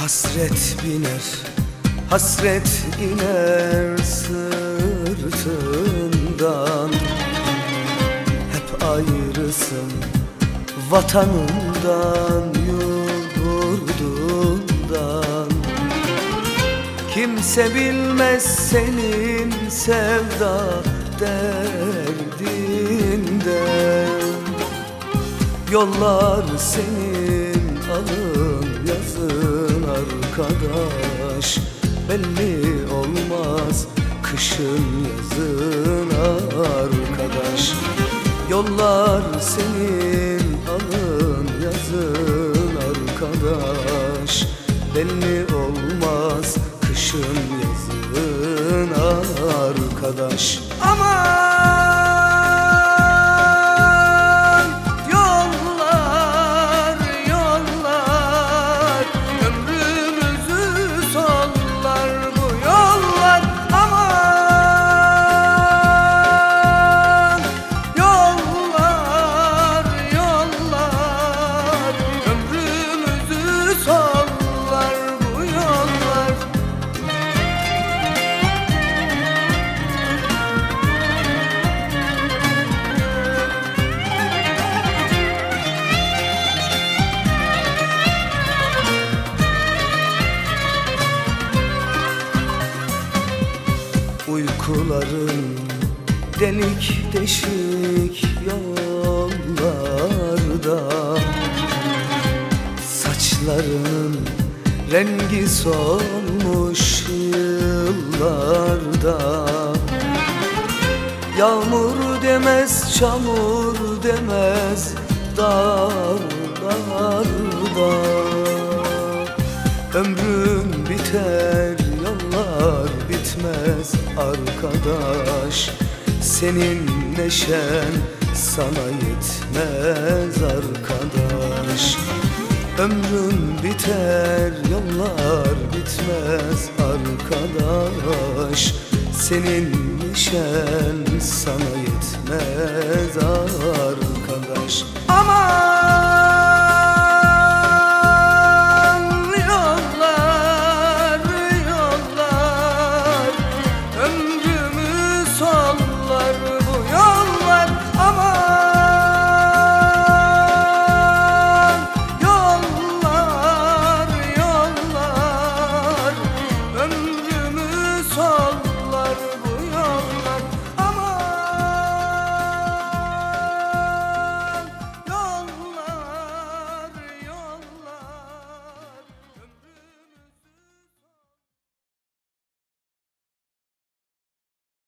Hasret biner, hasret iner sırtından. Hep ayrısın vatanından, yurdundan. Kimse bilmez senin sevda derdinden. Yollar senin, alın yazın arkadaş. Belli olmaz kışın yazın arkadaş. Yollar senin, alın yazın arkadaş. Belli olmaz kışın yazın arkadaş. Aman yollar, yollar, ömrümüzü sollar bu yollar. Aman yollar, yollar, ömrümüzü sollar bu yollar. Uykuların delik deşik yollarda, saçların rengi solmuş yıllarda. Yağmur demez, çamur demez dağlarda. Ömrün biter, yollar bitmez arkadaş. Senin neşen sana yetmez arkadaş. Ömrün biter, yollar bitmez arkadaş. Senin neşen sana yetmez arkadaş. Aman